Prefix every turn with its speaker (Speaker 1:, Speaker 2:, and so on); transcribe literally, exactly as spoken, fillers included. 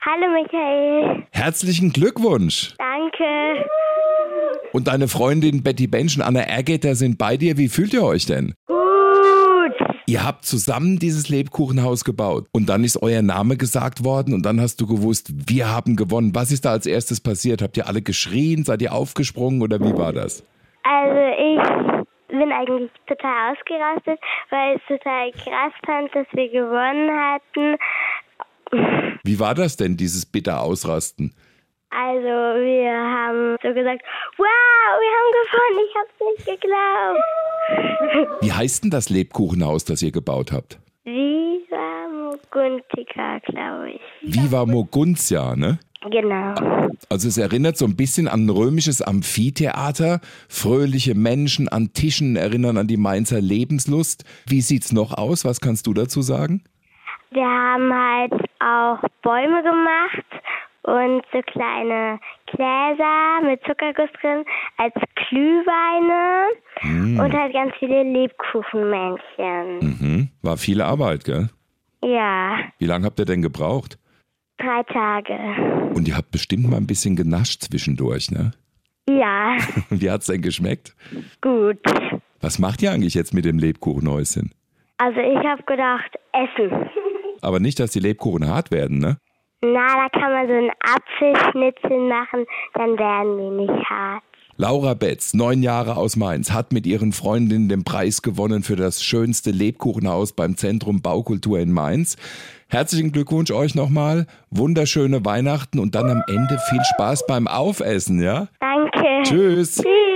Speaker 1: Hallo Michael.
Speaker 2: Herzlichen Glückwunsch.
Speaker 1: Danke.
Speaker 2: Und deine Freundin Betty Bench und Anna Ergeter sind bei dir. Wie fühlt ihr euch denn?
Speaker 1: Gut.
Speaker 2: Ihr habt zusammen dieses Lebkuchenhaus gebaut und dann ist euer Name gesagt worden und dann hast du gewusst, wir haben gewonnen. Was ist da als erstes passiert? Habt ihr alle geschrien? Seid ihr aufgesprungen oder wie war das?
Speaker 1: Also ich bin eigentlich total ausgerastet, weil ich es total krass fand, dass wir gewonnen hatten.
Speaker 2: Wie war das denn, dieses bitter Ausrasten?
Speaker 1: Also wir haben so gesagt, wow, wir haben gewonnen, ich hab's nicht geglaubt.
Speaker 2: Wie heißt denn das Lebkuchenhaus, das ihr gebaut habt?
Speaker 1: Viva Moguntia, glaube ich.
Speaker 2: Viva Moguntia, ne?
Speaker 1: Genau.
Speaker 2: Also es erinnert so ein bisschen an ein römisches Amphitheater. Fröhliche Menschen an Tischen erinnern an die Mainzer Lebenslust. Wie sieht's noch aus? Was kannst du dazu sagen?
Speaker 1: Wir haben halt auch Bäume gemacht und so kleine Gläser mit Zuckerguss drin als Glühweine mm. und halt ganz viele Lebkuchenmännchen.
Speaker 2: Mhm. War viel Arbeit, gell?
Speaker 1: Ja.
Speaker 2: Wie lange habt ihr denn gebraucht?
Speaker 1: Drei Tage.
Speaker 2: Und ihr habt bestimmt mal ein bisschen genascht zwischendurch, ne?
Speaker 1: Ja.
Speaker 2: Wie hat's denn geschmeckt?
Speaker 1: Gut.
Speaker 2: Was macht ihr eigentlich jetzt mit dem Lebkuchenhäuschen?
Speaker 1: Also ich habe gedacht, essen.
Speaker 2: Aber nicht, dass die Lebkuchen hart werden, ne?
Speaker 1: Na, da kann man so einen Apfelschnitzel machen, dann werden die nicht hart.
Speaker 2: Laura Betz, neun Jahre aus Mainz, hat mit ihren Freundinnen den Preis gewonnen für das schönste Lebkuchenhaus beim Zentrum Baukultur in Mainz. Herzlichen Glückwunsch euch nochmal, wunderschöne Weihnachten und dann am Ende viel Spaß beim Aufessen, ja?
Speaker 1: Danke.
Speaker 2: Tschüss.
Speaker 1: Tschüss.